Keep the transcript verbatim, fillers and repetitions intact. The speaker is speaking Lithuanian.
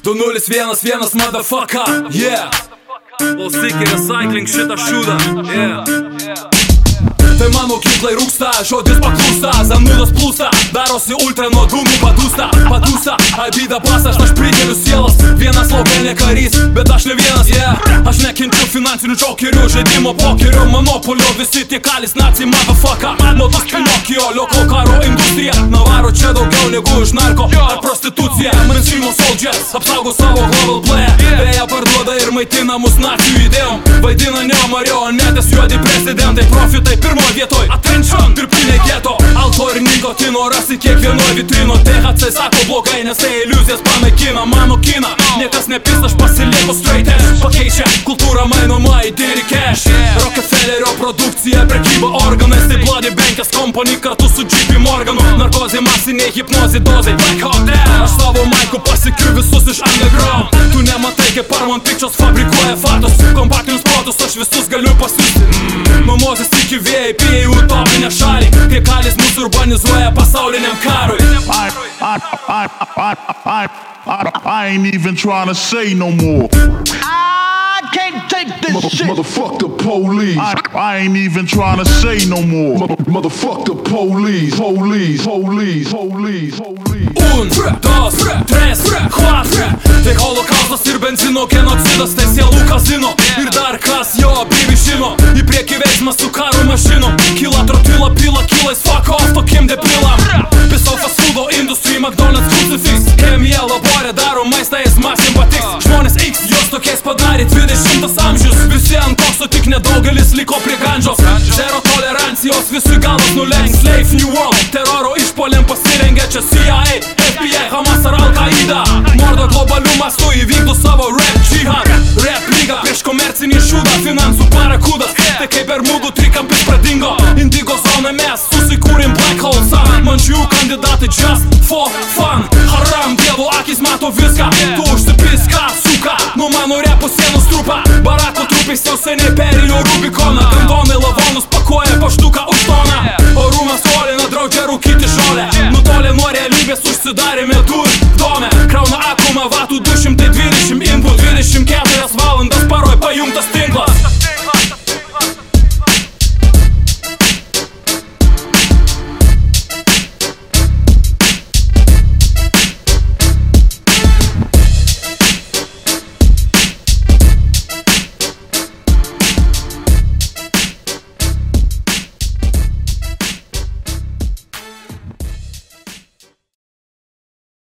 Du nulis vienas vienas motherfucker, yeah. Balsiki recycling šitą šūdą, yeah. Tai mano ginklai rūksta, žodis paklūsta, zanudas plūsta, darosi ultra nuo dūmų padūsta, padūsta, abida pasas, aš prikeliu sielas, vienas laukai ne karys, bet aš ne vienas, yeah. Aš nekenčiu finansinių džokerių, žaidimo pokerio, monopolio, visi tie kalis nacijai motherfucker. Modus Pinokio, lioko karo industrija, navaro čia daugiau negu iš narko ar prostitucija. Mainstreamo soldiers, apsaugo savo global player, beje parduoda ir maitina mus nacijų idėjom, vaidina neomarionetės juodi prezidentai, profitai pirmo vietoj, attention, dirbtinė geto, alko ir nikotino rasi kiekvienoj vitrino. T H C sako blogai, nes tai iliuzijas panaikina mano kiną. Niekas nepis, aš pasilieku straight edge, pakeičia kultūrą mainoma į dirty cash. Rockefellerio produkcija, prekyba organais, tai Bloody Bankers Company kartu su J P Morganu. Narkozė, masiniai, hipnozė, dozai, Black Hawk Down. Aš savo maiku pasikiu visus iš underground. Tu nematai, kaip Paramount Pictures fabrikuoja faktus, kompaktinius protus, aš visus galiu pasiūsti. Nuo Mozės iki V I P į utopinę šalį, kai kalis mūsų urbanizuoja pasauliniam karui. I, I, I, I, I, I, I ain't even trying to say no more. I can't take this Mother, shit. Motherfuck the police. I, I ain't even trying to say no more. Mother, motherfuck the police. Police, police, police, police. Un, dos, tres, quatro. Tai holokaustas ir benzino genocidas, tai sielų kazino. Ir dar kas jo privišino, į priekį veiksmas su karo mašinu. Kyla trotila, pila, kylais, fuck off tokiem debilam. Piso fast foodo industry, McDonald's crucifix. Chemija laborė daro maistą, jis masim patiks. Žmonės X, jos tokiais padarė dvidešimtas amžius. Visi ant kokso, tik nedaugelis liko prie gandžos. Zero tolerancijos, visui galas nulenks. Slave New World, teroro išpoliam pasirengia čia C I A, F B I, Hamas ar Al-Qaida. Mordo globalių mastų įvykdo savo rap džihad. Rap lyga prieš komercinį šūdą, finansų parakudas. Tai kaip Bermudų trikampis pradingo. Indigo zona mes susikūrim Black Hole Sun. Mančių kandidatai just for fun. Haram, dievo akis mato viską. Tu užsipiska, suka, nuo mano repo sienos trupa. Barako trupės jau seniai perėjo Rubikoną.